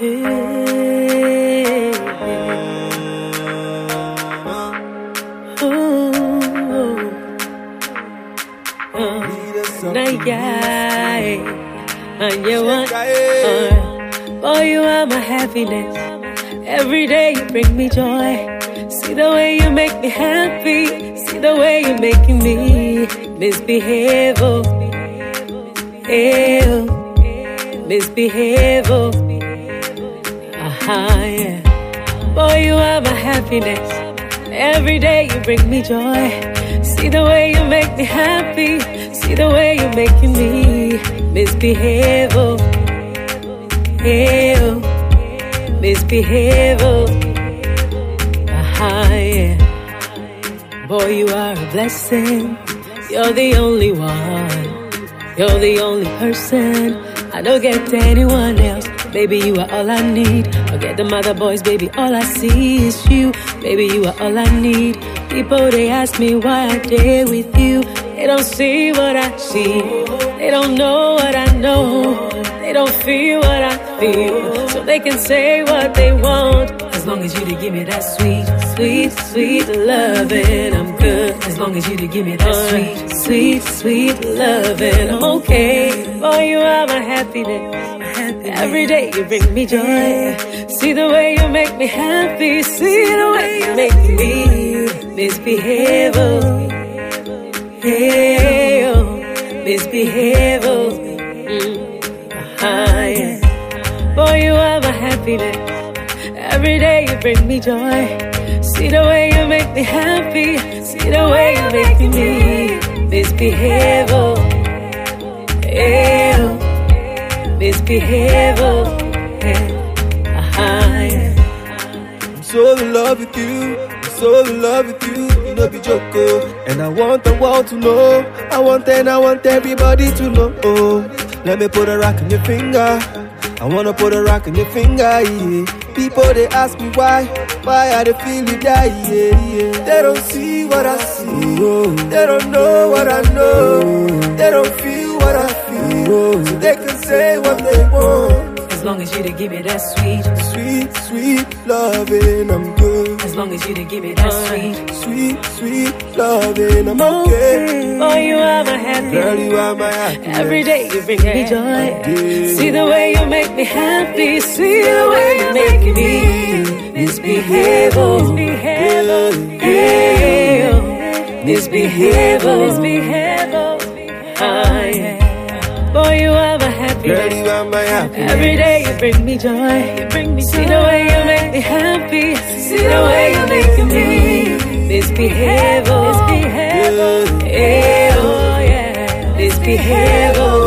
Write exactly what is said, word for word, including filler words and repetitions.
Hey. Ooh. Uh. Nayai. And you want, uh, boy, you are my happiness. Every day you bring me joy. See the way you make me happy. See the way you're making me misbehave. Oh, ew. Misbehave. Oh, aha, yeah. Boy, you are my happiness. Every day you bring me joy. See the way you make me happy. See the way you're making me misbehave. Oh, ew. Misbehave. Oh, aha, yeah. Boy, you are a blessing. You're the only one. You're the only person. I don't get anyone else. Baby, you are all I need. Forget the mother boys, baby, all I see is you. Baby, you are all I need. People, they ask me why I dare with you. They don't see what I see. They don't know what I know. They don't feel what I feel. So they can say what they want. As long as you to give me that sweet, sweet, sweet loving, I'm good. As long as you to give me that sweet, sweet, sweet loving, I'm okay. Boy, you are my happiness. Every day you bring me joy. See the way you make me happy. See the way you make me misbehave. Oh, hey, oh, misbehave. Oh, mm. uh-huh, yeah. Boy, you are my happiness. Every day you bring me joy. See the way you make me happy. See the way you make me misbehave. Oh, hey, oh, misbehave. Oh, yeah. Uh-huh, yeah. I'm so in love with you. I'm so in love with you. You know, be joke. And I want the world to know. I want and I want everybody to know. Oh, let me put a rock on your finger. I wanna put a rock on your finger, yeah. People, they ask me why, why I they feel you die, yeah, yeah. They don't see what I see, oh. They don't know what I know, they don't feel what I feel, oh. So they can say what they want. As long as you to give me that sweet, sweet, sweet loving, I'm good. As long as you to give me that sweet, sweet, sweet loving, I'm okay. Boy, you are my happiness. Girl, you are my happiness. Every day you bring me joy. See the way you make me happy. See the way you make me misbehave. Oh, misbehave. Oh, misbehave. Oh, misbehave. Oh, ah, yeah. Boy, you are my happiness. Girl, you are my happiness. Every day you bring me joy. You bring me See the way you make me happy. See the way you make me misbehave. Oh, misbehave. Oh, yeah. Misbehave. Oh.